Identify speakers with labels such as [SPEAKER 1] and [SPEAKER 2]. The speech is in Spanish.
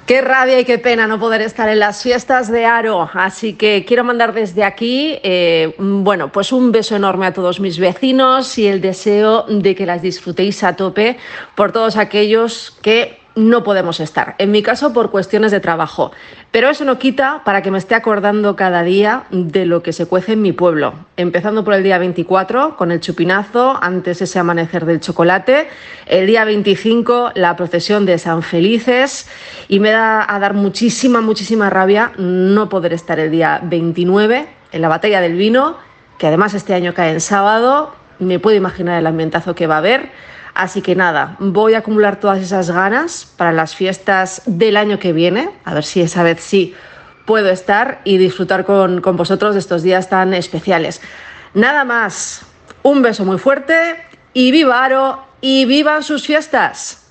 [SPEAKER 1] Qué rabia y qué pena no poder estar en las fiestas de Haro, así que quiero mandar desde aquí, pues un beso enorme a todos mis vecinos y el deseo de que las disfrutéis a tope por todos aquellos que no podemos estar. En mi caso, por cuestiones de trabajo. Pero eso no quita para que me esté acordando cada día de lo que se cuece en mi pueblo. Empezando por el día 24, con el chupinazo, antes ese amanecer del chocolate. El día 25, la procesión de San Felices. Y me da a dar muchísima rabia no poder estar el día 29 en la Batalla del Vino, que además este año cae en sábado. Me puedo imaginar el ambientazo que va a haber. Así que nada, voy a acumular todas esas ganas para las fiestas del año que viene, a ver si esa vez sí puedo estar y disfrutar con vosotros de estos días tan especiales. Nada más, un beso muy fuerte y viva Haro y vivan sus fiestas.